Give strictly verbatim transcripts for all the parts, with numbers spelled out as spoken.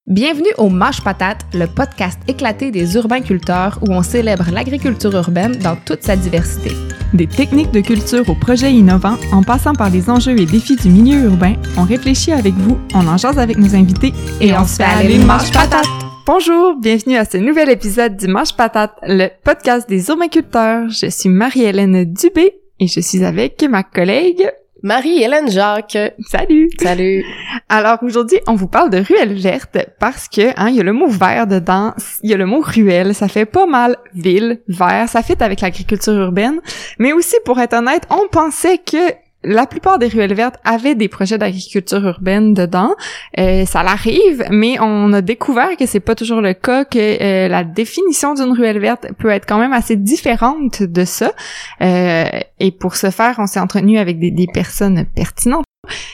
Bienvenue au Mâche Patate, le podcast éclaté des urbainculteurs où on célèbre l'agriculture urbaine dans toute sa diversité. Des techniques de culture aux projets innovants, en passant par les enjeux et défis du milieu urbain, on réfléchit avec vous, on en jase avec nos invités et, et on, on se fait aller le Mâche Patate! Bonjour, bienvenue à ce nouvel épisode du Mâche Patate, le podcast des urbainculteurs. Je suis Marie-Hélène Dubé et je suis avec ma collègue Marie-Hélène Jacques. Salut! Salut! Alors aujourd'hui, on vous parle de ruelle verte parce que, hein, il y a le mot vert dedans, il y a le mot ruelle, ça fait pas mal ville, vert, ça fit avec l'agriculture urbaine, mais aussi, pour être honnête, on pensait que la plupart des ruelles vertes avaient des projets d'agriculture urbaine dedans. Euh, ça l'arrive, mais on a découvert que c'est pas toujours le cas, que euh, la définition d'une ruelle verte peut être quand même assez différente de ça. Euh, et pour ce faire, on s'est entretenu avec des, des personnes pertinentes.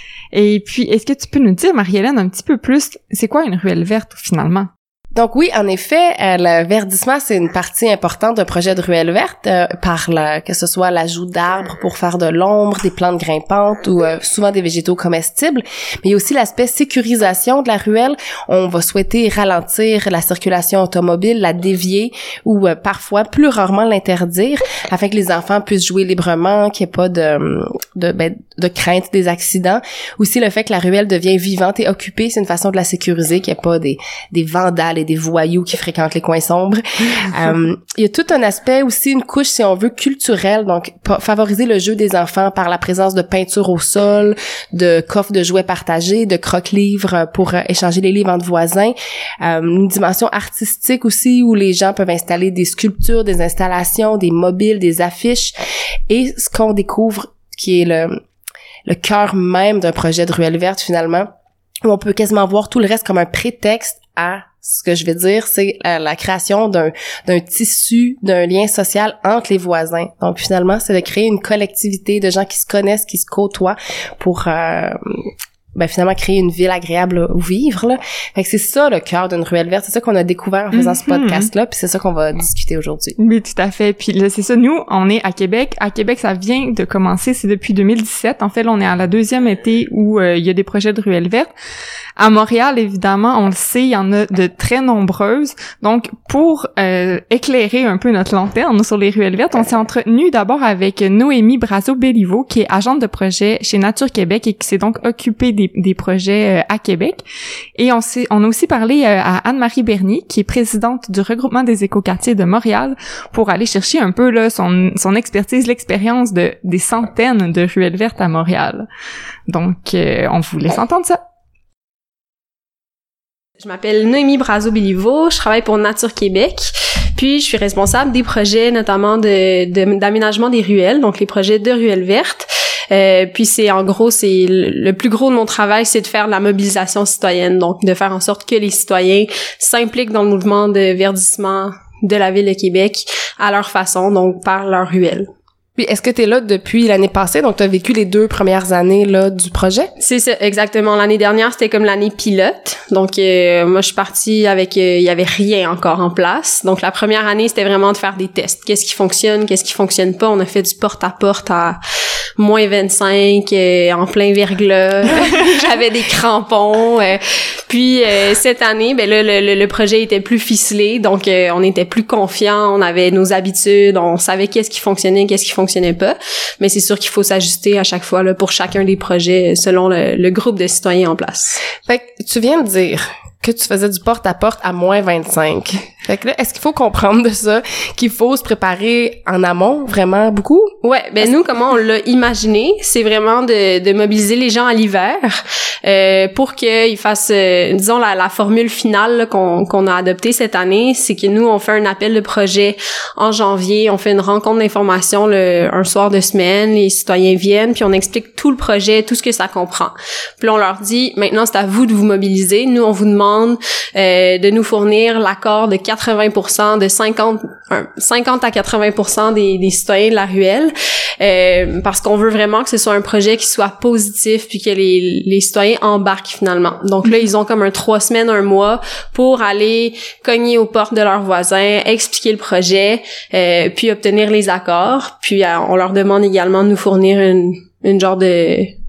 Et puis, est-ce que tu peux nous dire, Marie-Hélène, un petit peu plus, c'est quoi une ruelle verte finalement? Donc oui, en effet, euh, le verdissement, c'est une partie importante d'un projet de ruelle verte, euh, par la, que ce soit l'ajout d'arbres pour faire de l'ombre, des plantes grimpantes ou euh, souvent des végétaux comestibles. Mais il y a aussi l'aspect sécurisation de la ruelle. On va souhaiter ralentir la circulation automobile, la dévier ou euh, parfois, plus rarement, l'interdire afin que les enfants puissent jouer librement, qu'il n'y ait pas de, de, ben, de crainte des accidents. Aussi, le fait que la ruelle devient vivante et occupée, c'est une façon de la sécuriser, qu'il n'y ait pas des, des vandales et des voyous qui fréquentent les coins sombres. euh, il y a tout un aspect aussi, une couche, si on veut, culturelle, donc favoriser le jeu des enfants par la présence de peinture au sol, de coffres de jouets partagés, de croque-livres pour euh, échanger les livres entre voisins. Euh, une dimension artistique aussi, où les gens peuvent installer des sculptures, des installations, des mobiles, des affiches. Et ce qu'on découvre, qui est le, le cœur même d'un projet de ruelle verte, finalement, où on peut quasiment voir tout le reste comme un prétexte à ce que je vais dire, c'est la, la création d'un, d'un tissu, d'un lien social entre les voisins. Donc, finalement, c'est de créer une collectivité de gens qui se connaissent, qui se côtoient pour, euh, ben, finalement, créer une ville agréable où vivre, là. Fait que c'est ça, le cœur d'une ruelle verte. C'est ça qu'on a découvert en faisant mm-hmm. ce podcast-là, puis c'est ça qu'on va discuter aujourd'hui. Oui, tout à fait. Puis là, c'est ça, nous, on est à Québec. À Québec, ça vient de commencer, c'est depuis deux mille dix-sept. En fait, là, on est à la deuxième été où euh, il y a des projets de ruelles vertes. À Montréal, évidemment, on le sait, il y en a de très nombreuses. Donc, pour euh, éclairer un peu notre lanterne sur les ruelles vertes, on s'est entretenu d'abord avec Noémie Brazeau-Béliveau, qui est agente de projet chez Nature Québec et qui s'est donc occupée des, des projets euh, à Québec. Et on s'est, on a aussi parlé euh, à Anne-Marie Bernier, qui est présidente du regroupement des écoquartiers de Montréal, pour aller chercher un peu là son, son expertise, l'expérience de des centaines de ruelles vertes à Montréal. Donc, euh, on vous laisse entendre ça. Je m'appelle Noémie Brazeau-Béliveau, je travaille pour Nature Québec, puis je suis responsable des projets notamment de, de d'aménagement des ruelles, donc les projets de ruelles vertes. Euh, puis c'est en gros, c'est le, le plus gros de mon travail, c'est de faire de la mobilisation citoyenne, donc de faire en sorte que les citoyens s'impliquent dans le mouvement de verdissement de la ville de Québec à leur façon, donc par leurs ruelles. Puis est-ce que tu es là depuis l'année passée, donc tu as vécu les deux premières années là du projet? C'est ça, exactement. L'année dernière, c'était comme l'année pilote. Donc euh, moi je suis partie avec euh, il y avait rien encore en place. Donc la première année, c'était vraiment de faire des tests. Qu'est-ce qui fonctionne, qu'est-ce qui fonctionne pas? On a fait du porte-à-porte à moins vingt-cinq euh, en plein verglas. J'avais des crampons. Euh, puis euh, cette année, ben là le, le, le projet était plus ficelé, donc euh, on était plus confiants, on avait nos habitudes, on savait qu'est-ce qui fonctionnait, qu'est-ce qui fonctionnait pas, mais c'est sûr qu'il faut s'ajuster à chaque fois là pour chacun des projets selon le, le groupe de citoyens en place. Fait que tu viens de dire que tu faisais du porte-à-porte à moins vingt-cinq. Fait que là, est-ce qu'il faut comprendre de ça qu'il faut se préparer en amont vraiment beaucoup? Ouais, ben est-ce... nous, comment on l'a imaginé, c'est vraiment de, de mobiliser les gens à l'hiver euh, pour qu'ils fassent, euh, disons, la, la formule finale là, qu'on, qu'on a adoptée cette année, c'est que nous, on fait un appel de projet en janvier, on fait une rencontre d'information le, un soir de semaine, les citoyens viennent, puis on explique tout le projet, tout ce que ça comprend. Puis là, on leur dit, maintenant, c'est à vous de vous mobiliser. Nous, on vous demande Euh, de nous fournir l'accord de quatre-vingts pour cent de cinquante, cinquante à quatre-vingts pour cent des, des citoyens de la ruelle, euh, parce qu'on veut vraiment que ce soit un projet qui soit positif puis que les, les citoyens embarquent finalement. Donc là, ils ont comme un trois semaines, un mois pour aller cogner aux portes de leurs voisins, expliquer le projet, euh, puis obtenir les accords. Puis euh, on leur demande également de nous fournir une, une genre de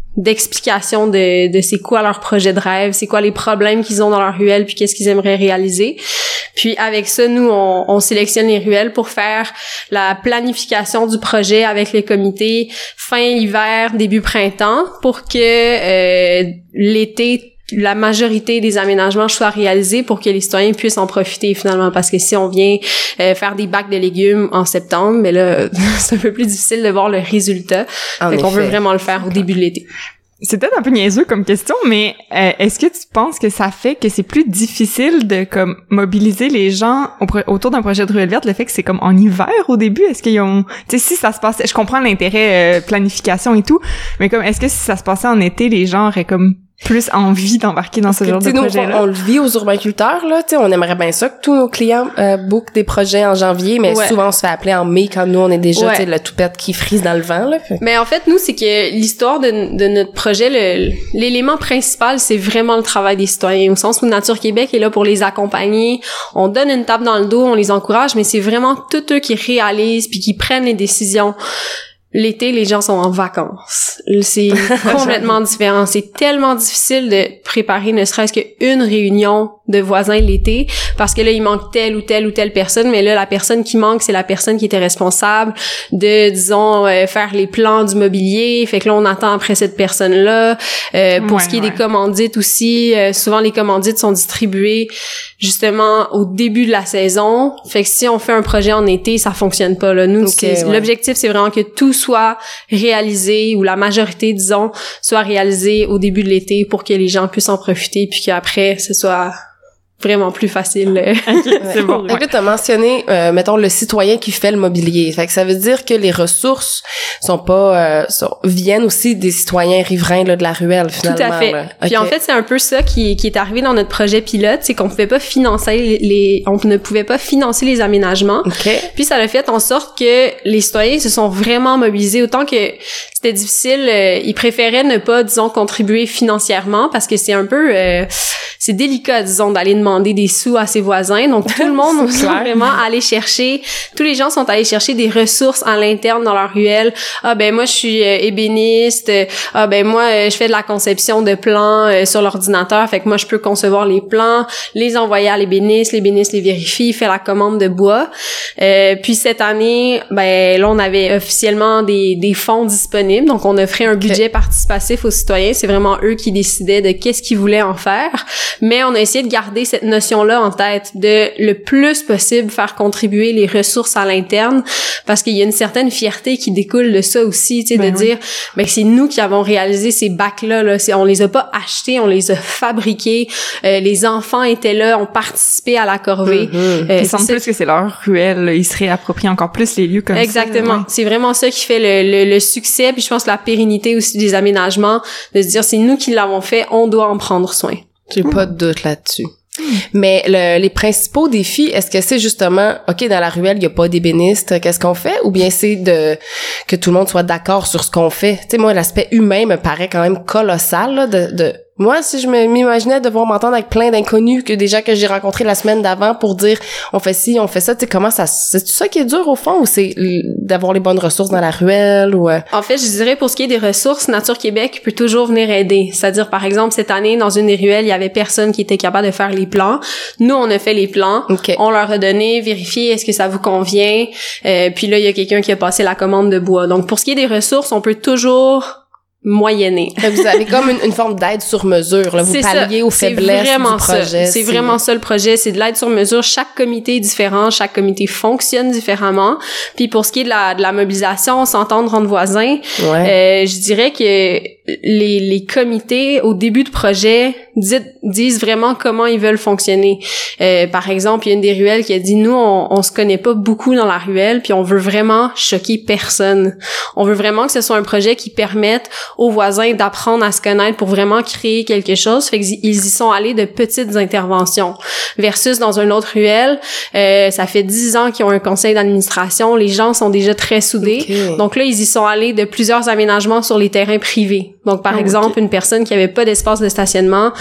d'explication de de c'est quoi leur projet de rêve, c'est quoi les problèmes qu'ils ont dans leur ruelle, puis qu'est-ce qu'ils aimeraient réaliser. Puis avec ça, nous, on, on sélectionne les ruelles pour faire la planification du projet avec les comités fin hiver, début printemps, pour que euh, l'été, la majorité des aménagements soient réalisés pour que les citoyens puissent en profiter finalement. Parce que si on vient euh, faire des bacs de légumes en septembre, mais là, c'est un peu plus difficile de voir le résultat. En fait qu'on effet. veut vraiment le faire au début de l'été. C'est peut-être un peu niaiseux comme question, mais euh, est-ce que tu penses que ça fait que c'est plus difficile de comme mobiliser les gens au pro- autour d'un projet de ruelle verte, le fait que c'est comme en hiver au début? Est-ce qu'ils ont... Tu sais, si ça se passait... Je comprends l'intérêt euh, planification et tout, mais comme est-ce que si ça se passait en été, les gens auraient comme plus envie d'embarquer dans ce genre de nous, projet-là? on, on le vit aux urbainculteurs, là, tu sais, on aimerait bien ça que tous nos clients euh, bookent des projets en janvier, mais Ouais. souvent on se fait appeler en mai quand nous on est déjà, Ouais. tu sais, le toupette qui frise dans le vent, là. Fait. Mais en fait, nous, c'est que l'histoire de, de notre projet, le, l'élément principal, c'est vraiment le travail des citoyens, au sens où Nature Québec est là pour les accompagner. On donne une tape dans le dos, on les encourage, mais c'est vraiment tous eux qui réalisent puis qui prennent les décisions. L'été, les gens sont en vacances. C'est complètement différent. C'est tellement difficile de préparer ne serait-ce qu'une réunion de voisins l'été, parce que là, il manque telle ou telle ou telle personne, mais là, la personne qui manque, c'est la personne qui était responsable de, disons, euh, faire les plans du mobilier. Fait que là, on attend après cette personne-là. Euh, pour Ouais, ce qui est ouais. des commandites aussi, euh, souvent, les commandites sont distribuées justement au début de la saison. Fait que si on fait un projet en été, ça fonctionne pas, là. Nous, Ok, c'est, ouais. l'objectif, c'est vraiment que tout soit réalisé, ou la majorité, disons, soit réalisé au début de l'été pour que les gens puissent en profiter, puis qu'après, ce soit vraiment plus facile. euh. C'est bon. Fait que là, t'as mentionné, euh, mettons, le citoyen qui fait le mobilier. Fait que ça veut dire que les ressources sont pas, euh, sont, viennent aussi des citoyens riverains, là, de la ruelle, finalement. Tout à fait. Là. Puis Ok. en fait, c'est un peu ça qui, qui est arrivé dans notre projet pilote, c'est qu'on pouvait pas financer les, les- on ne pouvait pas financer les aménagements. OK. Puis ça a fait en sorte que les citoyens se sont vraiment mobilisés, autant que c'était difficile, euh, ils préféraient ne pas, disons, contribuer financièrement, parce que c'est un peu, euh, c'est délicat, disons, d'aller demander des sous à ses voisins. Donc tout le monde C'est est clair. vraiment allé chercher, tous les gens sont allés chercher des ressources à l'interne dans leur ruelle. Ah ben moi je suis euh, ébéniste. Ah ben moi euh, je fais de la conception de plans euh, sur l'ordinateur, fait que moi je peux concevoir les plans, les envoyer à l'ébéniste, l'ébéniste les vérifie, fait la commande de bois. Euh, puis cette année, ben là on avait officiellement des des fonds disponibles, donc on offrait un budget participatif aux citoyens. C'est vraiment eux qui décidaient de qu'est-ce qu'ils voulaient en faire, mais on a essayé de garder cette notion-là en tête, de le plus possible faire contribuer les ressources à l'interne, parce qu'il y a une certaine fierté qui découle de ça aussi, tu sais, Ben de oui. dire ben c'est nous qui avons réalisé ces bacs-là, là. C'est, on les a pas achetés, on les a fabriqués. Euh, les enfants étaient là, ont participé à la corvée. Mhm. Euh, Ils sentent c'est- plus que c'est leur ruelle, là. Ils se réapproprient encore plus les lieux comme Exactement. ça. Ouais. C'est vraiment ça qui fait le, le, le succès, puis je pense la pérennité aussi des aménagements, de se dire c'est nous qui l'avons fait, on doit en prendre soin. J'ai pas de doute là-dessus. Mais le, les principaux défis, est-ce que c'est justement, OK, dans la ruelle, il y a pas d'ébéniste, qu'est-ce qu'on fait? Ou bien c'est de que tout le monde soit d'accord sur ce qu'on fait? Tu sais, moi, l'aspect humain me paraît quand même colossal, là, de... de moi, si je me- m'imaginais devoir m'entendre avec plein d'inconnus, que déjà que j'ai rencontrés la semaine d'avant pour dire on fait ci, on fait ça, tu sais, comment ça... C'est ça qui est dur au fond, ou c'est l- d'avoir les bonnes ressources dans la ruelle, ou... euh, En fait, je dirais pour ce qui est des ressources, Nature Québec peut toujours venir aider. C'est-à-dire, par exemple, cette année, dans une des ruelles, il y avait personne qui était capable de faire les plans. Nous, on a fait les plans. OK. On leur a donné, vérifié est-ce que ça vous convient. Euh, puis là, il y a quelqu'un qui a passé la commande de bois. Donc, pour ce qui est des ressources, on peut toujours moyenner. Fait que vous avez comme une, une forme d'aide sur mesure, là, vous C'est palliez ça. aux C'est faiblesses vraiment du projet. ça. C'est vraiment ça le projet, c'est de l'aide sur mesure. Chaque comité est différent, chaque comité fonctionne différemment. Puis pour ce qui est de la, de la mobilisation, s'entendre entre voisins, Ouais. euh, je dirais que les, les comités, au début de projet, disent, disent vraiment comment ils veulent fonctionner. Euh, par exemple, il y a une des ruelles qui a dit, nous, on, on se connaît pas beaucoup dans la ruelle, puis on veut vraiment choquer personne. On veut vraiment que ce soit un projet qui permette aux voisins d'apprendre à se connaître pour vraiment créer quelque chose. Fait qu'ils y sont allés de petites interventions. Versus dans une autre ruelle, euh, ça fait dix ans qu'ils ont un conseil d'administration, les gens sont déjà très soudés. Okay. Donc là, ils y sont allés de plusieurs aménagements sur les terrains privés. Donc, par Oh, exemple, okay. une personne qui avait pas d'espace de stationnement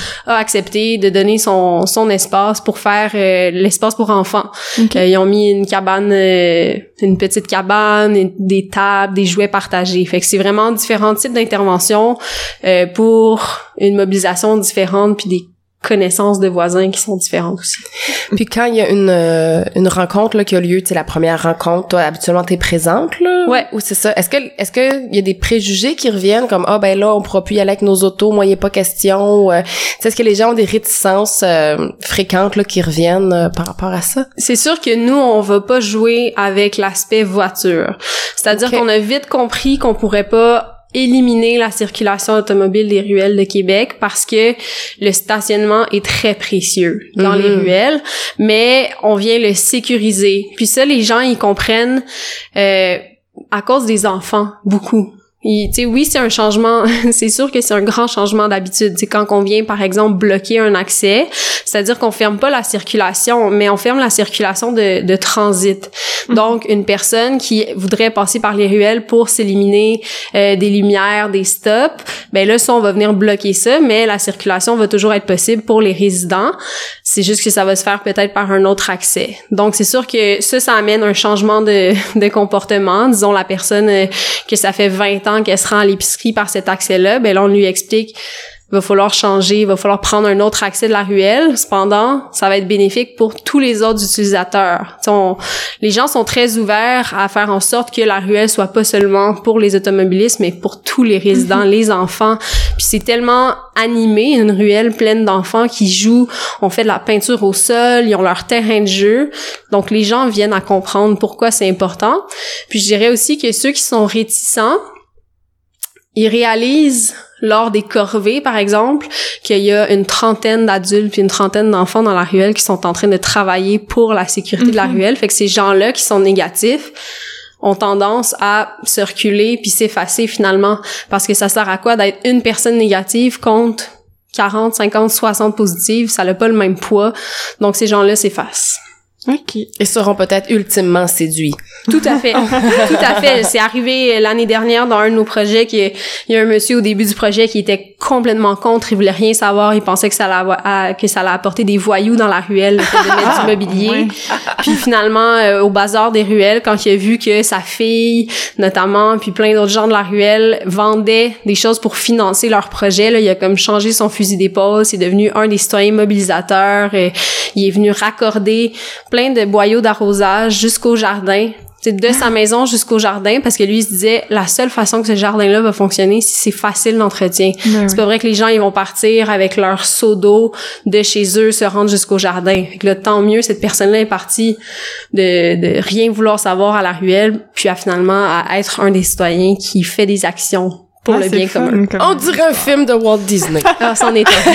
a accepté de donner son son espace pour faire euh, l'espace pour enfants. Okay. Euh, ils ont mis une cabane, euh, une petite cabane, des tables, des jouets partagés. Fait que c'est vraiment différents types d'interventions euh, pour une mobilisation différente puis des connaissances de voisins qui sont différentes aussi. Puis quand il y a une euh, une rencontre là qui a lieu, tu sais la première rencontre, toi habituellement t'es présente là. Ouais. Ou c'est ça. Est-ce que est-ce que il y a des préjugés qui reviennent comme ah ben là on pourra plus y aller avec nos autos, moi il y a pas question. Ou, euh, est-ce que les gens ont des réticences euh, fréquentes là qui reviennent euh, par rapport à ça? C'est sûr que nous on va pas jouer avec l'aspect voiture. C'est-à-dire okay. qu'on a vite compris qu'on pourrait pas éliminer la circulation automobile des ruelles de Québec parce que le stationnement est très précieux dans mm-hmm. les ruelles, mais on vient le sécuriser. Puis ça, les gens, ils comprennent euh, à cause des enfants, beaucoup. Tu sais, oui, c'est un changement, c'est sûr que c'est un grand changement d'habitude. C'est quand on vient, par exemple, bloquer un accès, c'est-à-dire qu'on ferme pas la circulation, mais on ferme la circulation de, de transit. Mm-hmm. Donc, une personne qui voudrait passer par les ruelles pour s'éliminer euh, des lumières, des stops, ben là, ça, on va venir bloquer ça, mais la circulation va toujours être possible pour les résidents. C'est juste que ça va se faire peut-être par un autre accès. Donc, c'est sûr que ça, ça amène un changement de, de comportement. Disons, la personne euh, que ça fait vingt ans qu'elle se rend à l'épicerie par cet accès-là, ben là, on lui explique il va falloir changer, il va falloir prendre un autre accès de la ruelle. Cependant, ça va être bénéfique pour tous les autres utilisateurs. On, les gens sont très ouverts à faire en sorte que la ruelle soit pas seulement pour les automobilistes, mais pour tous les résidents, mm-hmm. les enfants. Puis c'est tellement animé, une ruelle pleine d'enfants qui jouent, on fait de la peinture au sol, ils ont leur terrain de jeu. Donc les gens viennent à comprendre pourquoi c'est important. Puis je dirais aussi que ceux qui sont réticents, ils réalisent lors des corvées, par exemple, qu'il y a une trentaine d'adultes puis une trentaine d'enfants dans la ruelle qui sont en train de travailler pour la sécurité mm-hmm. de la ruelle. Fait que ces gens-là qui sont négatifs ont tendance à se reculer puis s'effacer finalement. Parce que ça sert à quoi d'être une personne négative contre quarante, cinquante, soixante positives? Ça n'a pas le même poids. Donc ces gens-là s'effacent. OK. Et seront peut-être ultimement séduits. Tout à fait. Tout à fait. C'est arrivé l'année dernière dans un de nos projets qu'il y a un monsieur au début du projet qui était complètement contre. Il voulait rien savoir. Il pensait que ça allait, que ça allait apporter des voyous dans la ruelle, le fait de mettre du mobilier. Ouais. Puis finalement, euh, au bazar des ruelles, quand il a vu que sa fille, notamment, puis plein d'autres gens de la ruelle vendaient des choses pour financer leur projet, là, il a comme changé son fusil d'épaule. C'est devenu un des citoyens mobilisateurs. Euh, il est venu raccorder plein de boyaux d'arrosage jusqu'au jardin, c'est de sa maison jusqu'au jardin, parce que lui il se disait la seule façon que ce jardin-là va fonctionner, si c'est facile d'entretien. Ben c'est oui. pas vrai que les gens ils vont partir avec leur seau d'eau de chez eux se rendre jusqu'au jardin. Fait que là, tant mieux, cette personne-là est partie de, de rien vouloir savoir à la ruelle, puis à finalement à être un des citoyens qui fait des actions pour ah, le bien commun. On dirait un film de Walt Disney. Ah, c'en est un.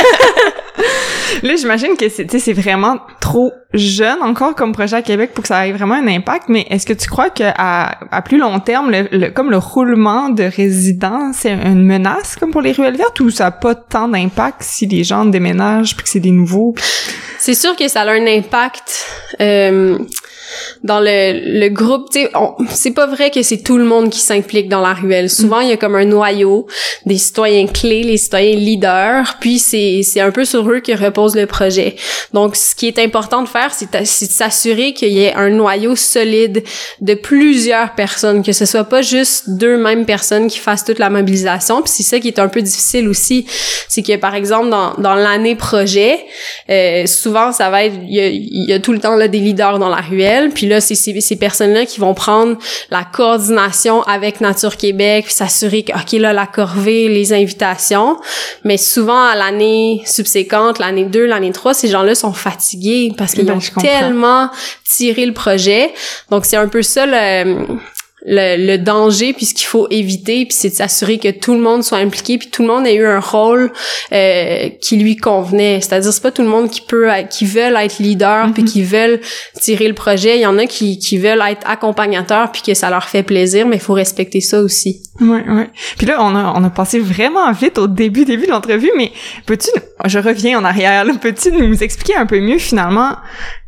Là, j'imagine que c'est, tu sais, c'est vraiment trop jeune encore comme projet à Québec pour que ça ait vraiment un impact, mais est-ce que tu crois que à, à plus long terme, le, le, comme le roulement de résidents, c'est une menace comme pour les ruelles vertes, ou ça n'a pas tant d'impact si les gens déménagent puis que c'est des nouveaux? Pis... C'est sûr que ça a un impact euh, dans le, le groupe. Tu sais, c'est pas vrai que c'est tout le monde qui s'implique dans la ruelle. Souvent, il y a comme un noyau des citoyens clés, les citoyens leaders, puis c'est c'est un peu sur eux que repose le projet. Donc, ce qui est important de faire, c'est, c'est de s'assurer qu'il y ait un noyau solide de plusieurs personnes, que ce soit pas juste deux mêmes personnes qui fassent toute la mobilisation. Puis c'est ça qui est un peu difficile aussi, c'est que par exemple dans dans l'année projet, euh, souvent ça va être il y a, il y a tout le temps là des leaders dans la ruelle, puis là c'est ces, ces personnes-là qui vont prendre la coordination avec Nature Québec, puis s'assurer que ok là la corvée, les invitations, mais souvent à l'année subséquente, l'année deux, l'année trois, ces gens-là sont fatigués parce qu'ils ben, ont tellement tiré le projet. Donc c'est un peu ça le Le, le danger, puis ce qu'il faut éviter, puis c'est de s'assurer que tout le monde soit impliqué, puis tout le monde ait eu un rôle euh, qui lui convenait. C'est-à-dire c'est pas tout le monde qui peut qui veulent être leader, mm-hmm. puis qui veulent tirer le projet. Il y en a qui qui veulent être accompagnateurs, puis que ça leur fait plaisir, mais il faut respecter ça aussi. Ouais, ouais. Puis là on a on a passé vraiment vite au début début de l'entrevue, mais peux-tu je reviens en arrière, là, peux-tu nous expliquer un peu mieux finalement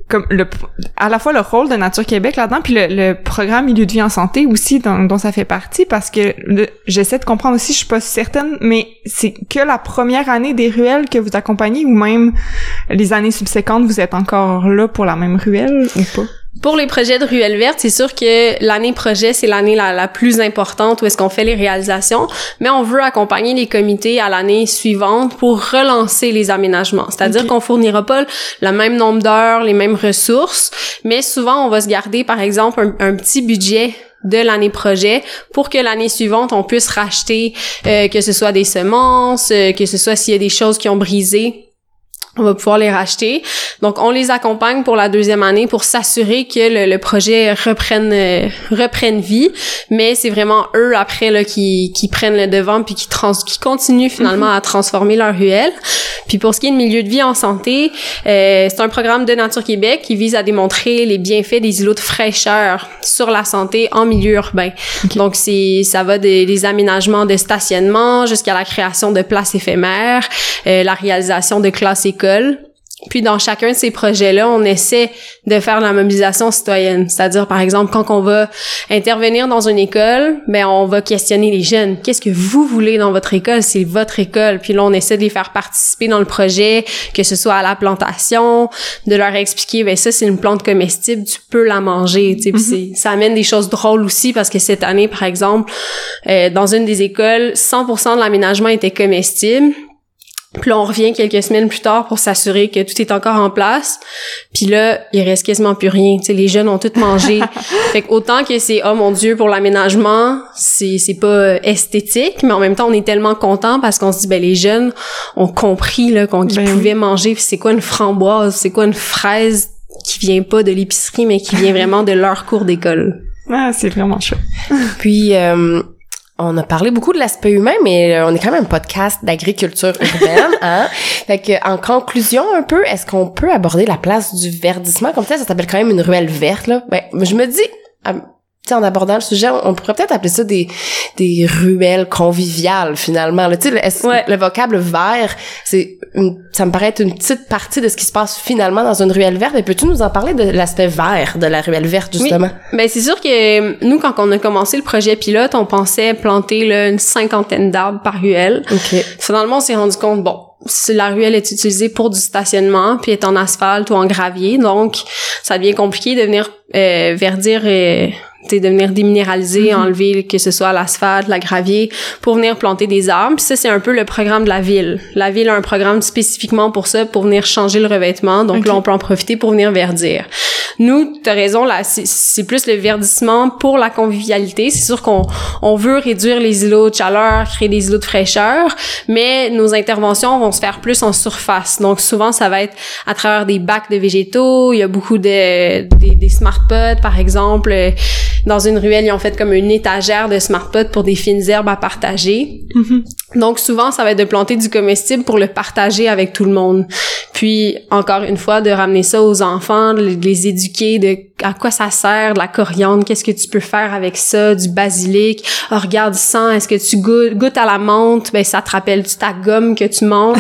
comme le à la fois le rôle de Nature Québec là-dedans puis le, le programme Milieu de vie en santé aussi dont, dont ça fait partie parce que le, j'essaie de comprendre aussi, je suis pas certaine, mais c'est que la première année des ruelles que vous accompagnez ou même les années subséquentes vous êtes encore là pour la même ruelle ou pas? Pour les projets de Ruelle Verte, c'est sûr que l'année projet, c'est l'année la, la plus importante où est-ce qu'on fait les réalisations, mais on veut accompagner les comités à l'année suivante pour relancer les aménagements. C'est-à-dire okay. qu'on fournira pas le même nombre d'heures, les mêmes ressources, mais souvent, on va se garder, par exemple, un, un petit budget de l'année projet pour que l'année suivante, on puisse racheter, euh, que ce soit des semences, euh, que ce soit s'il y a des choses qui ont brisé, on va pouvoir les racheter. Donc, on les accompagne pour la deuxième année pour s'assurer que le, le projet reprenne euh, reprenne vie. Mais c'est vraiment eux, après, là, qui, qui prennent le devant puis qui, trans, qui continuent finalement mm-hmm. à transformer leur ruelle. Puis pour ce qui est de milieu de vie en santé, euh, c'est un programme de Nature Québec qui vise à démontrer les bienfaits des îlots de fraîcheur sur la santé en milieu urbain. Okay. Donc, c'est ça va des, des aménagements de stationnement jusqu'à la création de places éphémères, euh, la réalisation de classes écoles. Puis dans chacun de ces projets-là, on essaie de faire la mobilisation citoyenne. C'est-à-dire, par exemple, quand on va intervenir dans une école, ben on va questionner les jeunes. Qu'est-ce que vous voulez dans votre école? C'est votre école. Puis là, on essaie de les faire participer dans le projet, que ce soit à la plantation, de leur expliquer, ben ça, c'est une plante comestible, tu peux la manger. Tu sais, mm-hmm. puis c'est, ça amène des choses drôles aussi parce que cette année, par exemple, euh, dans une des écoles, cent pour cent de l'aménagement était comestible. Puis là, on revient quelques semaines plus tard pour s'assurer que tout est encore en place. Puis là, il reste quasiment plus rien. Tu sais, les jeunes ont tout mangé. Fait que autant que c'est, oh mon Dieu, pour l'aménagement, c'est c'est pas esthétique, mais en même temps, on est tellement contents parce qu'on se dit, ben les jeunes ont compris là qu'on qu'ils ben pouvaient oui. manger. Puis c'est quoi une framboise? C'est quoi une fraise qui vient pas de l'épicerie, mais qui vient vraiment de leur cours d'école? Ah, c'est vraiment chouette. Puis... Euh on a parlé beaucoup de l'aspect humain, mais on est quand même un podcast d'agriculture urbaine, hein? Fait que, en conclusion, un peu, est-ce qu'on peut aborder la place du verdissement? Comme ça, ça s'appelle quand même une ruelle verte, là. Ben, je me dis, tu sais, en abordant le sujet, on pourrait peut-être appeler ça des des ruelles conviviales, finalement. Tu sais, le, ouais. le vocable vert, c'est une, ça me paraît être une petite partie de ce qui se passe finalement dans une ruelle verte. Mais peux-tu nous en parler de l'aspect vert de la ruelle verte, justement? Oui. Ben c'est sûr que nous, quand on a commencé le projet pilote, on pensait planter là, une cinquantaine d'arbres par ruelle. Okay. Finalement, on s'est rendu compte, bon, si la ruelle est utilisée pour du stationnement, puis est en asphalte ou en gravier, donc ça devient compliqué de venir euh, verdir... Euh, de venir déminéraliser, mm-hmm. enlever que ce soit l'asphalte, la gravier, pour venir planter des arbres. Puis ça, c'est un peu le programme de la ville. La ville a un programme spécifiquement pour ça, pour venir changer le revêtement. Donc okay. là, on peut en profiter pour venir verdir. Nous, t'as raison, là, c'est, c'est plus le verdissement pour la convivialité. C'est sûr qu'on on veut réduire les îlots de chaleur, créer des îlots de fraîcheur, mais nos interventions vont se faire plus en surface. Donc souvent, ça va être à travers des bacs de végétaux. Il y a beaucoup de des, des smart pots, par exemple. Dans une ruelle, ils ont fait comme une étagère de smart pot pour des fines herbes à partager. Mm-hmm. Donc, souvent, ça va être de planter du comestible pour le partager avec tout le monde. Puis, encore une fois, de ramener ça aux enfants, de les éduquer de à quoi ça sert, de la coriandre, qu'est-ce que tu peux faire avec ça, du basilic. Oh, regarde, sang, est-ce que tu goûtes, goûtes à la menthe? Ben, ça te rappelle-tu ta gomme que tu manges?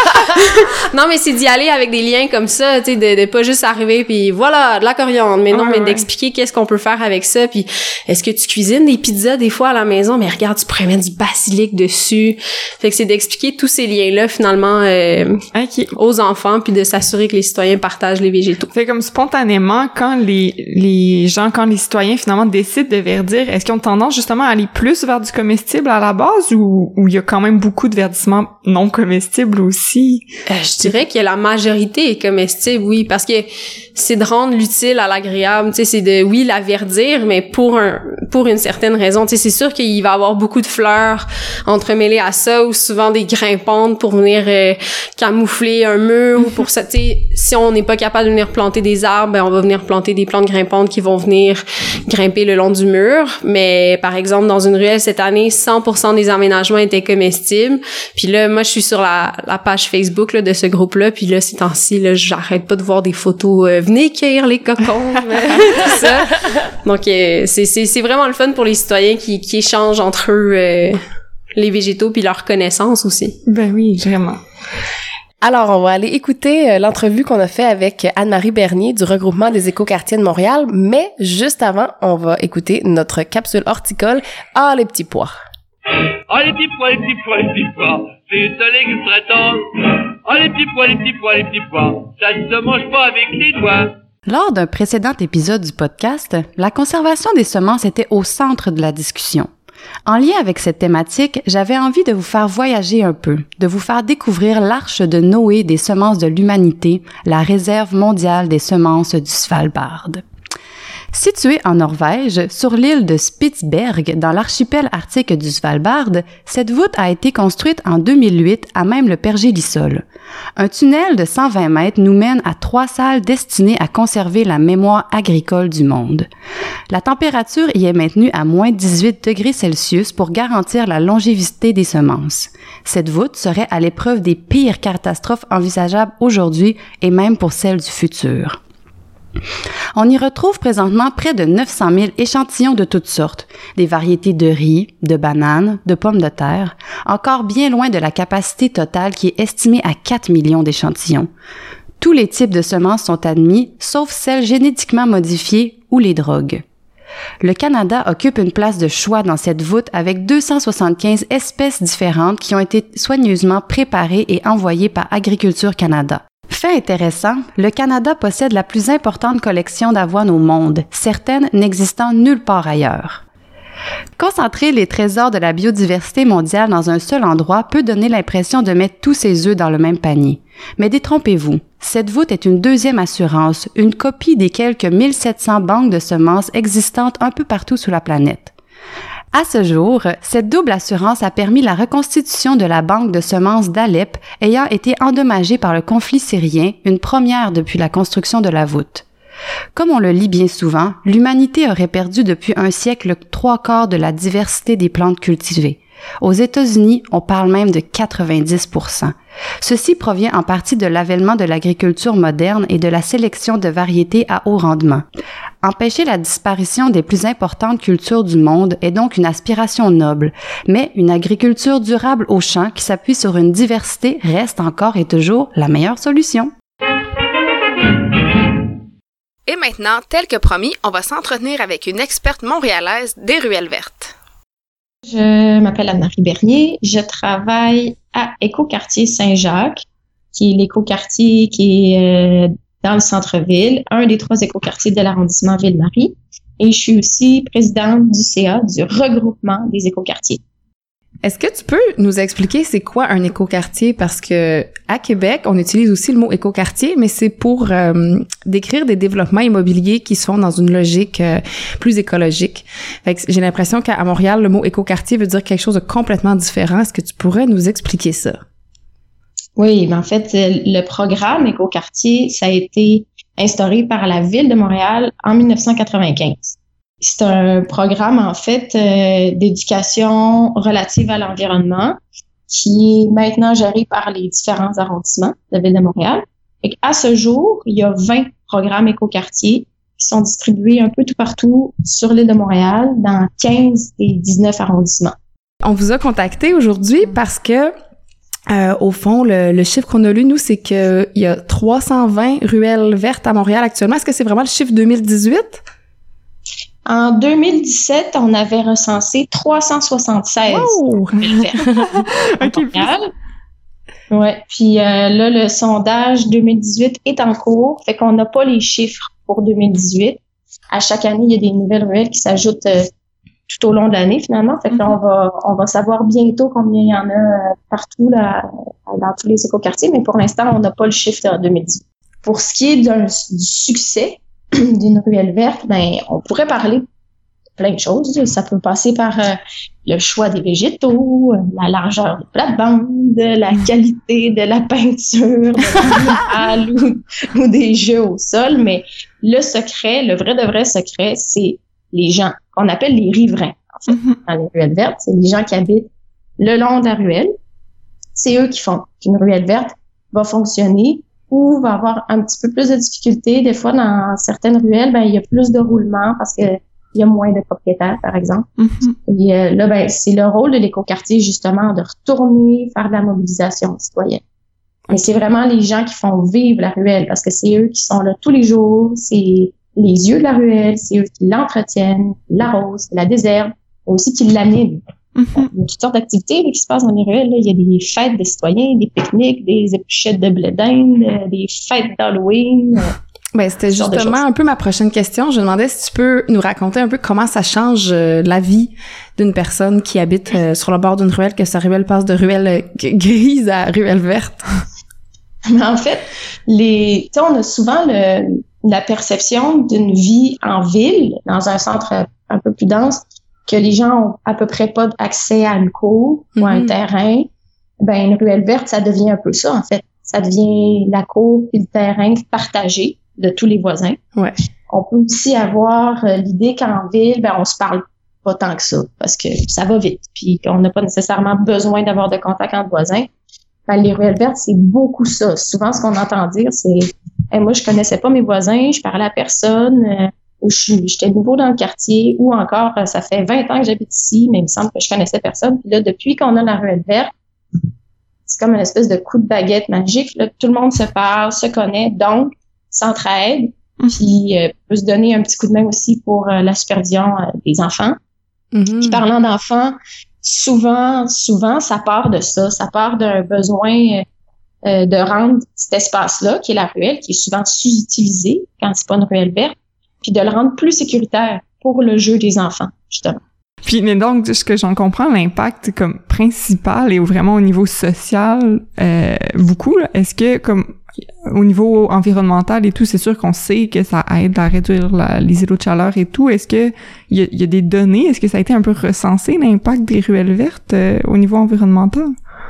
Non, mais c'est d'y aller avec des liens comme ça, tu sais, de, de pas juste arriver puis voilà, de la coriandre. Mais non, ah, mais ouais. d'expliquer qu'est-ce qu'on peut faire avec ça. Puis, est-ce que tu cuisines des pizzas des fois à la maison? Mais regarde, tu pourrais mettre du basilic dessus. Fait que c'est d'expliquer tous ces liens-là, finalement, euh, okay. aux enfants, puis de s'assurer que les citoyens partagent les végétaux. Fait comme spontanément, quand les, les gens, quand les citoyens, finalement, décident de verdir, est-ce qu'ils ont tendance, justement, à aller plus vers du comestible à la base, ou il y a quand même beaucoup de verdissement non comestible aussi? Euh, je dirais que la majorité est comestible, oui, parce que c'est de rendre l'utile à l'agréable, tu sais, c'est de, oui, la verdir, mais pour un, pour une certaine raison, tu sais, c'est sûr qu'il va y avoir beaucoup de fleurs entremêlées à ça, ou souvent des grimpantes pour venir euh, camoufler un mur, ou pour ça, tu sais, si on n'est pas capable de venir planter des arbres, ben on va venir planter des plantes grimpantes qui vont venir grimper le long du mur. Mais par exemple, dans une ruelle cette année, cent pour cent des aménagements étaient comestibles. Puis là, moi, je suis sur la, la page Facebook là, de ce groupe-là, puis là, ces temps-ci, là, j'arrête pas de voir des photos euh, venez cueillir les cocons, tout ça. Donc euh, c'est c'est c'est vraiment le fun pour les citoyens qui qui échangent entre eux euh, les végétaux puis leurs connaissances aussi. Ben oui, vraiment. Alors, on va aller écouter euh, l'entrevue qu'on a fait avec Anne-Marie Bernier du regroupement des écoquartiers de Montréal, mais juste avant, on va écouter notre capsule horticole « Ah, les petits pois ». Ah, les petits pois, les petits pois, les petits pois, c'est une légume très tendre. Ah, les petits pois, les petits pois, les petits pois, ça ne se mange pas avec les doigts. Lors d'un précédent épisode du podcast, la conservation des semences était au centre de la discussion. En lien avec cette thématique, j'avais envie de vous faire voyager un peu, de vous faire découvrir l'arche de Noé des semences de l'humanité, la réserve mondiale des semences du Svalbard. Située en Norvège, sur l'île de Spitsberg, dans l'archipel arctique du Svalbard, cette voûte a été construite en deux mille huit à même le pergélisol. Un tunnel de cent vingt mètres nous mène à trois salles destinées à conserver la mémoire agricole du monde. La température y est maintenue à moins dix-huit degrés Celsius pour garantir la longévité des semences. Cette voûte serait à l'épreuve des pires catastrophes envisageables aujourd'hui et même pour celles du futur. On y retrouve présentement près de neuf cent mille échantillons de toutes sortes, des variétés de riz, de bananes, de pommes de terre, encore bien loin de la capacité totale qui est estimée à quatre millions d'échantillons. Tous les types de semences sont admis, sauf celles génétiquement modifiées ou les drogues. Le Canada occupe une place de choix dans cette voûte avec deux cent soixante-quinze espèces différentes qui ont été soigneusement préparées et envoyées par Agriculture Canada. Fait intéressant, le Canada possède la plus importante collection d'avoine au monde, certaines n'existant nulle part ailleurs. Concentrer les trésors de la biodiversité mondiale dans un seul endroit peut donner l'impression de mettre tous ses œufs dans le même panier. Mais détrompez-vous, cette voûte est une deuxième assurance, une copie des quelques mille sept cents banques de semences existantes un peu partout sur la planète. À ce jour, cette double assurance a permis la reconstitution de la banque de semences d'Alep ayant été endommagée par le conflit syrien, une première depuis la construction de la voûte. Comme on le lit bien souvent, l'humanité aurait perdu depuis un siècle trois quarts de la diversité des plantes cultivées. Aux États-Unis, on parle même de quatre-vingt-dix pour cent. Ceci provient en partie de l'avènement de l'agriculture moderne et de la sélection de variétés à haut rendement. Empêcher la disparition des plus importantes cultures du monde est donc une aspiration noble, mais une agriculture durable au champ qui s'appuie sur une diversité reste encore et toujours la meilleure solution. Et maintenant, tel que promis, on va s'entretenir avec une experte montréalaise des ruelles vertes. Je m'appelle Anne-Marie Bernier, je travaille à Écoquartier Saint-Jacques, qui est l'écoquartier qui est euh, dans le centre-ville, un des trois écoquartiers de l'arrondissement Ville-Marie, et je suis aussi présidente du C A, du regroupement des écoquartiers. Est-ce que tu peux nous expliquer c'est quoi un écoquartier? Parce que à Québec, on utilise aussi le mot écoquartier, mais c'est pour euh, décrire des développements immobiliers qui se font dans une logique euh, plus écologique. Fait que j'ai l'impression qu'à Montréal, le mot écoquartier veut dire quelque chose de complètement différent. Est-ce que tu pourrais nous expliquer ça? Oui, mais en fait, le programme écoquartier, ça a été instauré par la Ville de Montréal en dix-neuf cent quatre-vingt-quinze. C'est un programme, en fait, euh, d'éducation relative à l'environnement qui est maintenant géré par les différents arrondissements de la Ville de Montréal. Et à ce jour, il y a vingt programmes écoquartiers qui sont distribués un peu tout partout sur l'île de Montréal, dans quinze des dix-neuf arrondissements. On vous a contacté aujourd'hui parce que Euh, au fond, le, le chiffre qu'on a lu, nous, c'est qu'il y a trois cent vingt ruelles vertes à Montréal actuellement. Est-ce que c'est vraiment le chiffre deux mille dix-huit? En deux mille dix-sept, on avait recensé trois cent soixante-seize wow! ruelles vertes à Montréal. Ouais. Puis euh, là, le sondage deux mille dix-huit est en cours, fait qu'on n'a pas les chiffres pour deux mille dix-huit. À chaque année, il y a des nouvelles ruelles qui s'ajoutent euh, tout au long de l'année, finalement. Fait que là, on va, on va savoir bientôt combien il y en a partout, là, dans tous les écoquartiers, mais pour l'instant, on n'a pas le chiffre de deux mille dix. Pour ce qui est d'un, du succès d'une ruelle verte, ben, on pourrait parler de plein de choses. Ça peut passer par euh, le choix des végétaux, la largeur des plates-bandes, la qualité de la peinture, de ou, ou des jeux au sol, mais le secret, le vrai de vrai secret, c'est les gens qu'on appelle les riverains, en fait, mm-hmm. dans les ruelles vertes. C'est les gens qui habitent le long de la ruelle. C'est eux qui font qu'une ruelle verte va fonctionner ou va avoir un petit peu plus de difficultés. Des fois, dans certaines ruelles, ben il y a plus de roulement parce que il y a moins de propriétaires, par exemple. Mm-hmm. Et euh, là, ben c'est le rôle de l'écoquartier, justement, de retourner faire de la mobilisation citoyenne. Mais c'est vraiment les gens qui font vivre la ruelle parce que c'est eux qui sont là tous les jours, c'est les yeux de la ruelle, c'est eux qui l'entretiennent, qui l'arrosent, qui la désherbent, mais aussi qui l'animent. Mm-hmm. Il y a toutes sortes d'activités là, qui se passent dans les ruelles. Là. Il y a des fêtes des citoyens, des pique-niques, des épluchettes de blé d'Inde, des fêtes d'Halloween. Ben, c'était justement un peu ma prochaine question. Je me demandais si tu peux nous raconter un peu comment ça change euh, la vie d'une personne qui habite euh, sur le bord d'une ruelle, que sa ruelle passe de ruelle euh, grise à ruelle verte. Mais en fait, les, tu sais, on a souvent le, la perception d'une vie en ville, dans un centre un peu plus dense, que les gens ont à peu près pas accès à une cour mm-hmm. ou à un terrain. Ben, une ruelle verte, ça devient un peu ça, en fait. Ça devient la cour et le terrain partagé de tous les voisins. Ouais. On peut aussi avoir euh, l'idée qu'en ville, ben on se parle pas tant que ça parce que ça va vite, puis qu'on n'a pas nécessairement besoin d'avoir de contact entre voisins. Ben, les ruelles vertes, c'est beaucoup ça. Souvent, ce qu'on entend dire, c'est hey, moi, je connaissais pas mes voisins, je parlais à personne, euh, ou je j'étais nouveau dans le quartier, ou encore euh, ça fait vingt ans que j'habite ici, mais il me semble que je connaissais personne. Puis là, depuis qu'on a la ruelle verte, c'est comme une espèce de coup de baguette magique. Là, tout le monde se parle, se connaît, donc s'entraide, puis euh, peut se donner un petit coup de main aussi pour euh, la supervision euh, des enfants. Mm-hmm. Puis parlant d'enfants, souvent, souvent, ça part de ça, ça part d'un besoin euh, de rendre cet espace-là, qui est la ruelle, qui est souvent sous-utilisé quand c'est pas une ruelle verte, puis de le rendre plus sécuritaire pour le jeu des enfants, justement. Puis, mais donc, ce que j'en comprends, l'impact comme principal et vraiment au niveau social, euh, beaucoup, là, est-ce que comme au niveau environnemental et tout, c'est sûr qu'on sait que ça aide à réduire la, les îlots de chaleur et tout. Est-ce que il y a, y a des données? Est-ce que ça a été un peu recensé, l'impact des ruelles vertes euh, au niveau environnemental?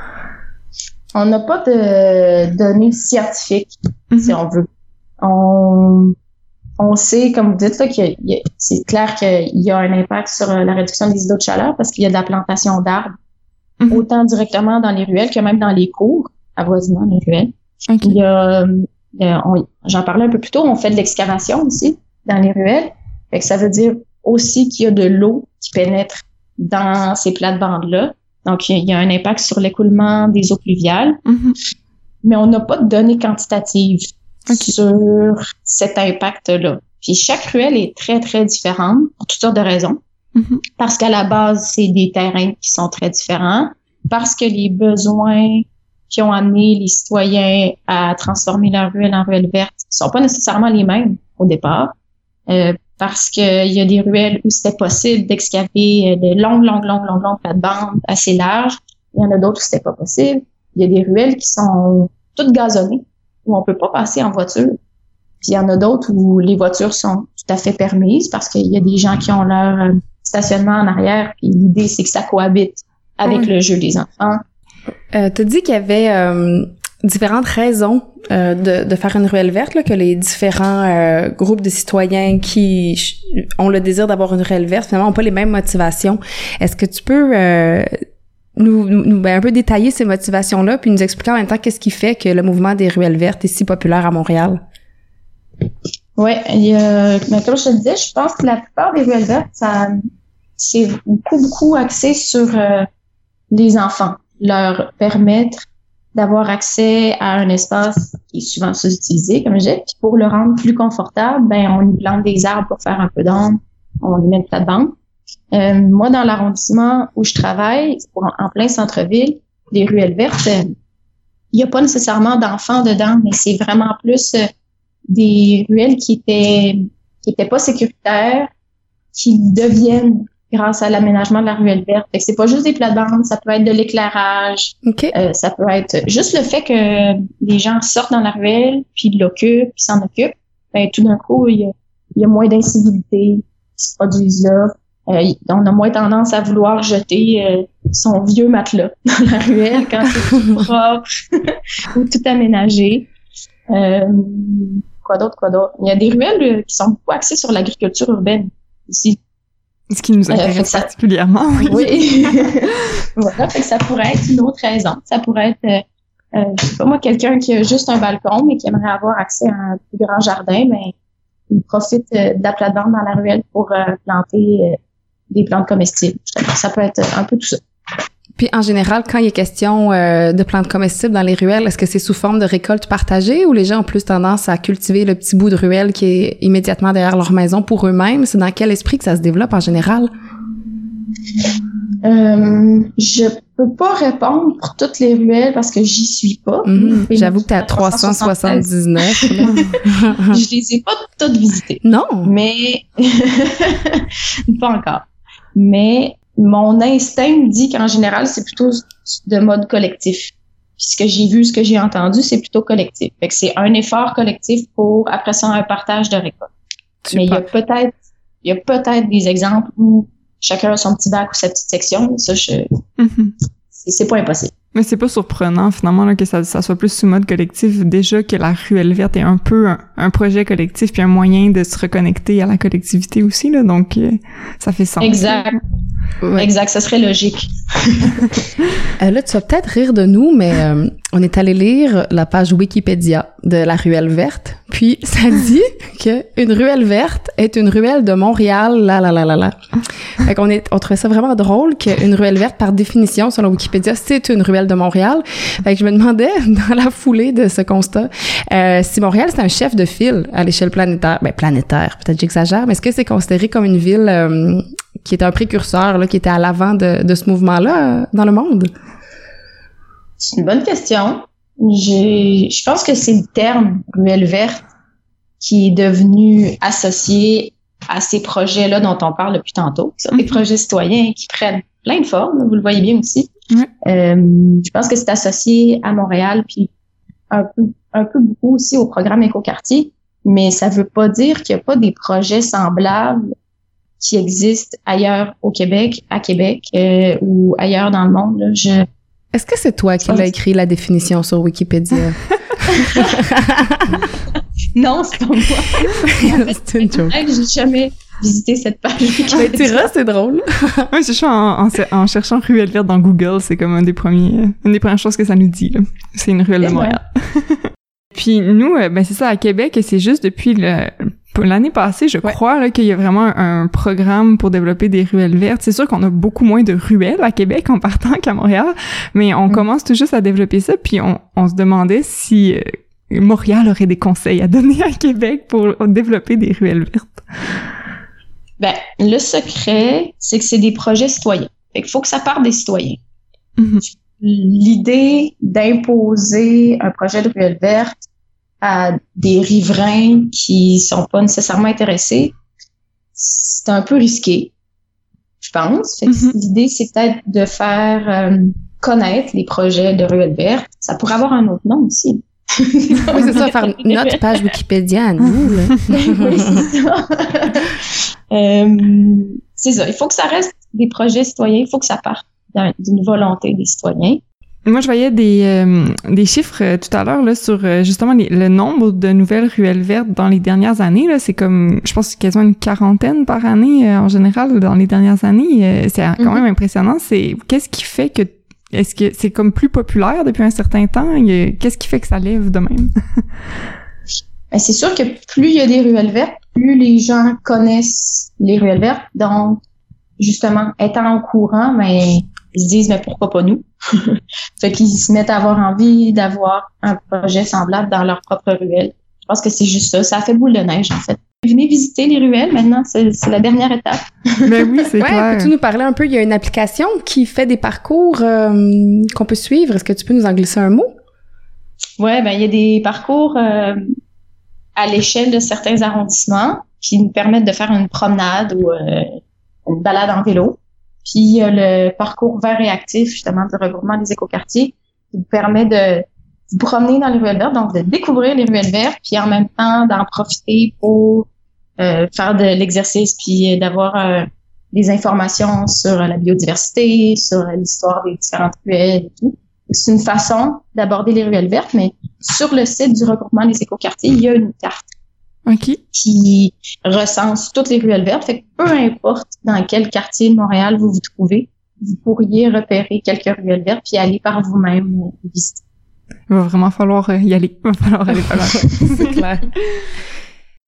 On n'a pas de données scientifiques, mm-hmm. si on veut. On, on sait, comme vous dites, là, qu'il y a, il y a, c'est clair qu'il y a un impact sur la réduction des îlots de chaleur parce qu'il y a de la plantation d'arbres, mm-hmm. autant directement dans les ruelles que même dans les cours avoisinant les ruelles. Okay. Il y a, il y a on, j'en parlais un peu plus tôt, on fait de l'excavation aussi dans les ruelles. Fait que ça veut dire aussi qu'il y a de l'eau qui pénètre dans ces plates-bandes-là. Donc, il y a un impact sur l'écoulement des eaux pluviales. Mm-hmm. Mais on n'a pas de données quantitatives okay. sur cet impact-là. Puis chaque ruelle est très, très différente pour toutes sortes de raisons. Mm-hmm. Parce qu'à la base, c'est des terrains qui sont très différents. Parce que les besoins qui ont amené les citoyens à transformer leur ruelle en ruelle verte sont pas nécessairement les mêmes au départ, euh, parce que il y a des ruelles où c'était possible d'excaver de longues, longues, longues, longues, longues plates-bandes assez larges. Il y en a d'autres où c'était pas possible. Il y a des ruelles qui sont toutes gazonnées, où on peut pas passer en voiture. Puis il y en a d'autres où les voitures sont tout à fait permises parce qu'il y a des gens qui ont leur euh, stationnement en arrière. Puis l'idée, c'est que ça cohabite avec oui. le jeu des enfants. Euh, t'as dit qu'il y avait euh, différentes raisons euh, de, de faire une ruelle verte, là, que les différents euh, groupes de citoyens qui ch- ont le désir d'avoir une ruelle verte, finalement, n'ont pas les mêmes motivations. Est-ce que tu peux euh, nous, nous ben, un peu détailler ces motivations-là, puis nous expliquer en même temps qu'est-ce qui fait que le mouvement des ruelles vertes est si populaire à Montréal? Oui, il y a, mais comme je te disais, je pense que la plupart des ruelles vertes, ça, c'est beaucoup, beaucoup axé sur euh, les enfants. Leur permettre d'avoir accès à un espace qui est souvent sous-utilisé, comme je dis, puis pour le rendre plus confortable, ben on y plante des arbres pour faire un peu d'ombre, on y met une plate-bande. Euh, moi, dans l'arrondissement où je travaille, en, en plein centre-ville, les ruelles vertes, euh, il n'y a pas nécessairement d'enfants dedans, mais c'est vraiment plus euh, des ruelles qui étaient qui étaient pas sécuritaires, qui deviennent grâce à l'aménagement de la ruelle verte. Fait que c'est pas juste des plates-bandes, ça peut être de l'éclairage, okay. euh, ça peut être juste le fait que les gens sortent dans la ruelle, puis l'occupent, puis s'en occupent, ben tout d'un coup, il y a, il y a moins d'incivilités qui se produisent là. Euh, on a moins tendance à vouloir jeter euh, son vieux matelas dans la ruelle quand c'est tout propre ou tout aménagé. Euh, quoi d'autre, quoi d'autre? Il y a des ruelles qui sont beaucoup axées sur l'agriculture urbaine aussi. Ce qui nous intéresse euh, ça, particulièrement. Oui. oui. Voilà, fait que ça pourrait être une autre raison. Ça pourrait être, euh, euh, je sais pas moi, quelqu'un qui a juste un balcon mais qui aimerait avoir accès à un plus grand jardin, ben il profite euh, de la plate-bande dans la ruelle pour euh, planter euh, des plantes comestibles. Ça peut être un peu tout ça. Puis en général, quand il est question euh, de plantes comestibles dans les ruelles, est-ce que c'est sous forme de récolte partagée ou les gens ont plus tendance à cultiver le petit bout de ruelle qui est immédiatement derrière leur maison pour eux-mêmes? C'est dans quel esprit que ça se développe en général? Euh, je peux pas répondre pour toutes les ruelles parce que j'y suis pas. Mmh, j'avoue que t'es à trois cent soixante-dix-neuf. Je les ai pas toutes visitées. Non. Mais, pas encore. Mais, mon instinct me dit qu'en général, c'est plutôt de mode collectif. Puis ce que j'ai vu, ce que j'ai entendu, c'est plutôt collectif. Fait que c'est un effort collectif pour, après ça, un partage de récolte. Super. Mais il y a peut-être, il y a peut-être des exemples où chacun a son petit bac ou sa petite section. Ça, je, mm-hmm. c'est, c'est pas impossible. Mais c'est pas surprenant, finalement, là, que ça, ça soit plus sous mode collectif. Déjà que la ruelle verte est un peu un, un projet collectif puis un moyen de se reconnecter à la collectivité aussi, là. Donc, euh, ça fait sens. Exact. Ouais. Exact, ça serait logique. euh, là, tu vas peut-être rire de nous, mais euh, on est allé lire la page Wikipédia de la ruelle verte, puis ça dit que une ruelle verte est une ruelle de Montréal, là, là, là, là, là. Fait qu'on est, on trouvait ça vraiment drôle qu'une ruelle verte, par définition, selon Wikipédia, c'est une ruelle de Montréal. Fait que je me demandais, dans la foulée de ce constat, euh, si Montréal, c'est un chef de file à l'échelle planétaire, ben planétaire, peut-être j'exagère, mais est-ce que c'est considéré comme une ville euh, qui est un précurseur, là, qui était à l'avant de, de ce mouvement-là euh, dans le monde? C'est une bonne question. J'ai, je pense que c'est le terme ruelle verte qui est devenu associé à ces projets-là dont on parle depuis tantôt, qui sont des projets citoyens qui prennent plein de formes, vous le voyez bien aussi. Mm-hmm. Euh, je pense que c'est associé à Montréal, puis un peu, un peu beaucoup aussi au programme Écoquartier, mais ça veut pas dire qu'il n'y a pas des projets semblables qui existent ailleurs au Québec, à Québec euh, ou ailleurs dans le monde. Là. Je, Est-ce que c'est toi qui l'as écrit la définition sur Wikipédia? Non, c'est pas moi. C'est une joke. J'ai jamais visité cette page. Mais Tira, c'est drôle. Oui, je suis en, en, en cherchant ruelle verte dans Google, c'est comme un des premiers, une des premières choses que ça nous dit, là. C'est une ruelle de Montréal. Puis nous, ben c'est ça, à Québec, c'est juste depuis le, l'année passée, je ouais. crois, là, qu'il y a vraiment un, un programme pour développer des ruelles vertes. C'est sûr qu'on a beaucoup moins de ruelles à Québec en partant qu'à Montréal, mais on mm. commence tout juste à développer ça, puis on, on se demandait si euh, Montréal aurait des conseils à donner à Québec pour développer des ruelles vertes. Ben, le secret, c'est que c'est des projets citoyens. Fait qu'il faut que ça parte des citoyens. Mm-hmm. L'idée d'imposer un projet de ruelle verte à des riverains qui sont pas nécessairement intéressés, c'est un peu risqué, je pense. Fait que mm-hmm. L'idée, c'est peut-être de faire euh, connaître les projets de ruelle verte. Ça pourrait avoir un autre nom aussi. Oui, c'est ça, faire notre page Wikipédia à nous, là. Oui, c'est ça. euh, c'est ça. Il faut que ça reste des projets citoyens. Il faut que ça parte d'une volonté des citoyens. Moi, je voyais des euh, des chiffres euh, tout à l'heure là sur euh, justement les, le nombre de nouvelles ruelles vertes dans les dernières années. Là, c'est comme, je pense, quasiment une quarantaine par année euh, en général dans les dernières années. Euh, c'est quand mm-hmm. même impressionnant. C'est qu'est-ce qui fait que est-ce que c'est comme plus populaire depuis un certain temps? Qu'est-ce qui fait que ça lève de même? Ben, c'est sûr que plus il y a des ruelles vertes, plus les gens connaissent les ruelles vertes. Donc, justement, étant au courant, ben, ils se disent, mais pourquoi pas nous? Fait qu'ils se mettent à avoir envie d'avoir un projet semblable dans leur propre ruelle. Je pense que c'est juste ça. Ça a fait boule de neige, en fait. Venez visiter les ruelles, maintenant, c'est, c'est la dernière étape. Mais oui, c'est ouais, clair. Peux-tu nous parler un peu? Il y a une application qui fait des parcours euh, qu'on peut suivre. Est-ce que tu peux nous en glisser un mot? Ouais, ben il y a des parcours euh, à l'échelle de certains arrondissements qui nous permettent de faire une promenade ou euh, une balade en vélo. Puis il y a le parcours vert et actif, justement, du regroupement des écoquartiers, qui vous permet de vous promener dans les ruelles vertes, donc de découvrir les ruelles vertes, puis en même temps d'en profiter pour euh, faire de l'exercice, puis d'avoir euh, des informations sur la biodiversité, sur l'histoire des différentes ruelles et tout. C'est une façon d'aborder les ruelles vertes, mais sur le site du regroupement des écoquartiers, il y a une carte okay. qui recense toutes les ruelles vertes. Fait que peu importe dans quel quartier de Montréal vous vous trouvez, vous pourriez repérer quelques ruelles vertes puis aller par vous-même visiter. Il va vraiment falloir y aller. Il va falloir aller par là. C'est clair.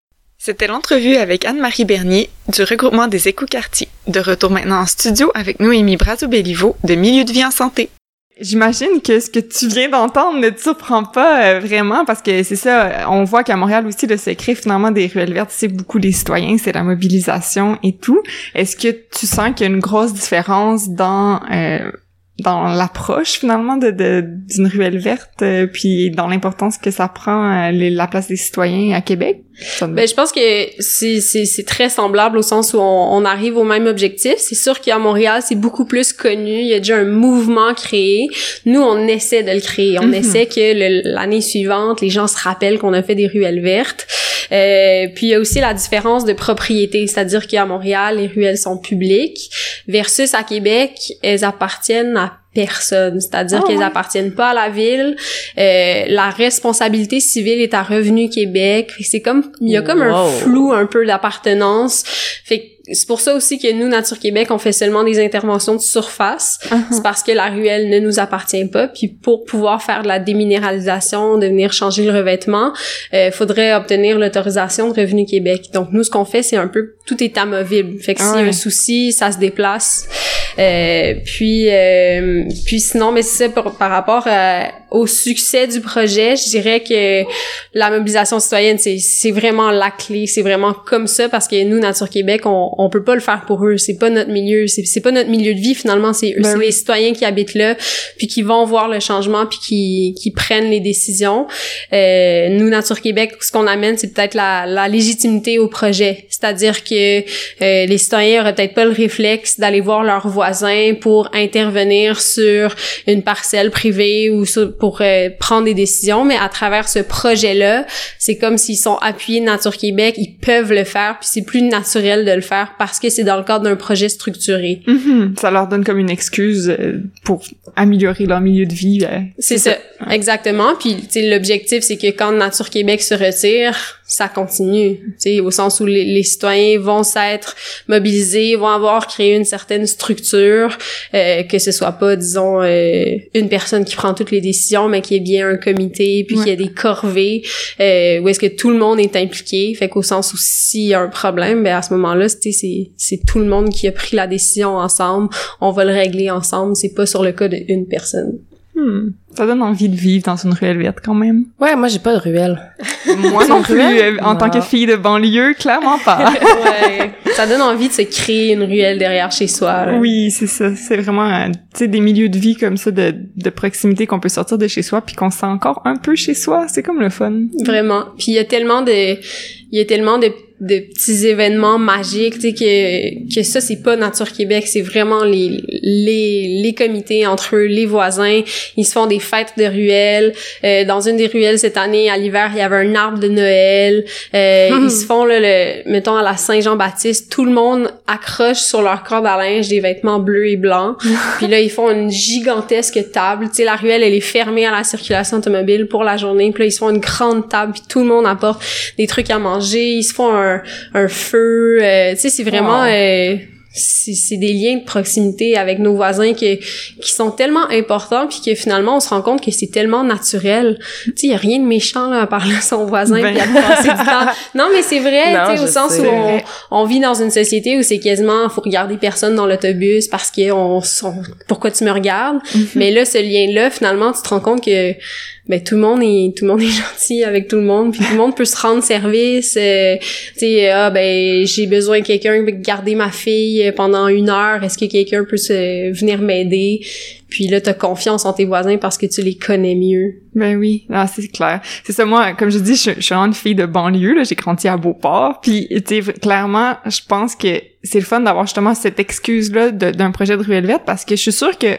C'était l'entrevue avec Anne-Marie Bernier du regroupement des écoquartiers. De retour maintenant en studio avec Noémie Brazo-Béliveau de Milieu de vie en santé. J'imagine que ce que tu viens d'entendre ne te surprend pas euh, vraiment parce que c'est ça, on voit qu'à Montréal aussi, le secret finalement des ruelles vertes, c'est beaucoup les citoyens, c'est la mobilisation et tout. Est-ce que tu sens qu'il y a une grosse différence dans euh, dans l'approche finalement de, de d'une ruelle verte euh, puis dans l'importance que ça prend euh, les, la place des citoyens à Québec? Ben, je pense que c'est, c'est, c'est très semblable au sens où on, on arrive au même objectif. C'est sûr qu'à Montréal, c'est beaucoup plus connu. Il y a déjà un mouvement créé. Nous, on essaie de le créer. On mm-hmm. essaie que le, l'année suivante, les gens se rappellent qu'on a fait des ruelles vertes. Euh, puis il y a aussi la différence de propriété. C'est-à-dire qu'à Montréal, les ruelles sont publiques versus à Québec, elles appartiennent à personne, c'est-à-dire oh, qu'elles ouais. appartiennent pas à la ville. Euh, la responsabilité civile est à Revenu Québec. C'est comme il y a comme wow. un flou un peu d'appartenance. Fait que c'est pour ça aussi que nous, Nature Québec, on fait seulement des interventions de surface. Uh-huh. C'est parce que la ruelle ne nous appartient pas. Puis pour pouvoir faire de la déminéralisation, de venir changer le revêtement, il euh, faudrait obtenir l'autorisation de Revenu Québec. Donc nous, ce qu'on fait, c'est un peu tout est amovible. Fait que ah, s'il y a ouais. un souci, ça se déplace. Euh, puis euh, puis sinon, mais c'est ça par, par rapport à, au succès du projet, je dirais que la mobilisation citoyenne, c'est c'est vraiment la clé. C'est vraiment comme ça parce que nous, Nature Québec, on on peut pas le faire pour eux, c'est pas notre milieu, c'est c'est pas notre milieu de vie finalement, c'est, ben c'est oui. les citoyens qui habitent là puis qui vont voir le changement puis qui qui prennent les décisions. Euh, nous Nature Québec, ce qu'on amène, c'est peut-être la la légitimité au projet, c'est-à-dire que euh, les citoyens auraient peut-être pas le réflexe d'aller voir leurs voisins pour intervenir sur une parcelle privée ou sur, pour euh, prendre des décisions, mais à travers ce projet-là, c'est comme s'ils sont appuyés de Nature Québec, ils peuvent le faire puis c'est plus naturel de le faire parce que c'est dans le cadre d'un projet structuré. Mm-hmm. Ça leur donne comme une excuse pour améliorer leur milieu de vie. C'est, c'est ça, ça. Exactement. Puis, tu sais, l'objectif, c'est que quand Nature Québec se retire, ça continue. Tu sais, au sens où les, les citoyens vont s'être mobilisés, vont avoir créé une certaine structure, euh, que ce soit pas, disons, euh, une personne qui prend toutes les décisions, mais qu'il y ait bien un comité, puis ouais. qu'il y ait des corvées, euh, où est-ce que tout le monde est impliqué. Fait qu'au sens où s'il y a un problème, ben à ce moment-là, c'est c'est c'est tout le monde qui a pris la décision ensemble, on va le régler ensemble, c'est pas sur le cas d'une personne. Hmm. Ça donne envie de vivre dans une ruelle verte quand même. Ouais, moi j'ai pas de ruelle. Moi non plus, euh, en non. tant que fille de banlieue, clairement pas. Ouais, ça donne envie de se créer une ruelle derrière chez soi. Là. Oui, c'est ça. C'est vraiment, euh, tu sais, des milieux de vie comme ça, de, de proximité qu'on peut sortir de chez soi puis qu'on se sent encore un peu chez soi. C'est comme le fun. Vraiment. Puis il y a tellement de, il y a tellement de de petits événements magiques, tu sais, que, que ça, c'est pas Nature Québec, c'est vraiment les, les, les comités entre eux, les voisins, ils se font des fêtes de ruelles, euh, dans une des ruelles cette année, à l'hiver, il y avait un arbre de Noël, euh, mmh. ils se font, là, le, mettons, à la Saint-Jean-Baptiste, tout le monde accroche sur leur corde à linge des vêtements bleus et blancs, puis là, ils font une gigantesque table, tu sais, la ruelle, elle est fermée à la circulation automobile pour la journée, puis là, ils se font une grande table, puis tout le monde apporte des trucs à manger, ils se font un Un, un feu, euh, tu sais, c'est vraiment wow. euh, c'est, c'est des liens de proximité avec nos voisins qui qui sont tellement importants puis que finalement on se rend compte que c'est tellement naturel. Tu sais, il y a rien de méchant là à parler à son voisin ben. puis à passer du temps. Non, mais c'est vrai, tu sais, au sens sais. où on, on vit dans une société où c'est quasiment faut regarder personne dans l'autobus parce que on, on pourquoi tu me regardes. Mm-hmm. Mais là, ce lien-là, finalement, tu te rends compte que ben tout le monde est tout le monde est gentil avec tout le monde puis tout le monde peut se rendre service euh, tu sais ah ben j'ai besoin de quelqu'un pour garder ma fille pendant une heure, est-ce que quelqu'un peut se venir m'aider, puis là t'as confiance en tes voisins parce que tu les connais mieux. Ben oui, ah, c'est clair. C'est ça, moi, comme je dis, je, je suis une fille de banlieue, là, j'ai grandi à Beauport, puis tu sais, clairement, je pense que c'est le fun d'avoir justement cette excuse-là de, d'un projet de ruelle verte parce que je suis sûre que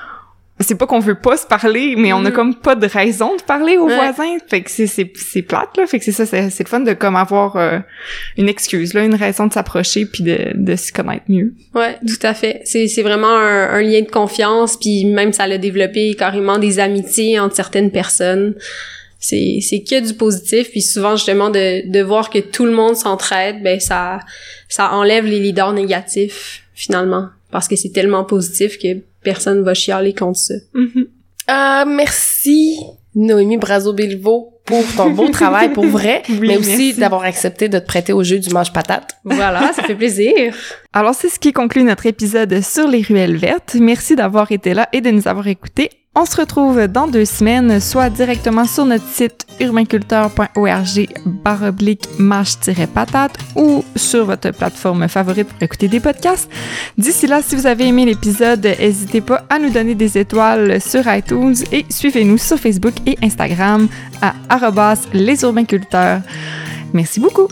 c'est pas qu'on veut pas se parler, mais on a comme pas de raison de parler aux ouais. voisins. Fait que c'est c'est c'est plate là. Fait que c'est ça, c'est c'est le fun de comme avoir euh, une excuse là, une raison de s'approcher puis de de se connaître mieux. Ouais, tout à fait. C'est c'est vraiment un, un lien de confiance puis même ça l'a développé carrément des amitiés entre certaines personnes. C'est c'est que du positif puis souvent justement de de voir que tout le monde s'entraide, ben ça ça enlève les leaders négatifs finalement parce que c'est tellement positif que personne va chialer contre ça. Mm-hmm. Euh, merci Noémie Brazo-Béliveau, pour ton beau travail, pour vrai, oui, mais aussi merci. d'avoir accepté de te prêter au jeu du mange-patate. Voilà, ça fait plaisir. Alors, c'est ce qui conclut notre épisode sur les ruelles vertes. Merci d'avoir été là et de nous avoir écoutés. On se retrouve dans deux semaines, soit directement sur notre site urbainculteur point org barre oblique mâche-patate ou sur votre plateforme favorite pour écouter des podcasts. D'ici là, si vous avez aimé l'épisode, n'hésitez pas à nous donner des étoiles sur iTunes et suivez-nous sur Facebook et Instagram à arobase les urbainculteurs. Merci beaucoup!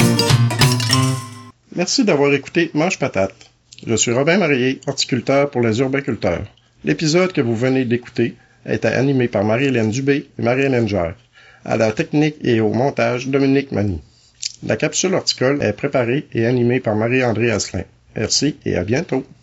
Merci d'avoir écouté Mange Patate. Je suis Robin Marié, horticulteur pour les urbainculteurs. L'épisode que vous venez d'écouter a été animé par Marie-Hélène Dubé et Marie-Hélène Gère. À la technique et au montage, Dominique Mani. La capsule horticole est préparée et animée par Marie-André Asselin. Merci et à bientôt.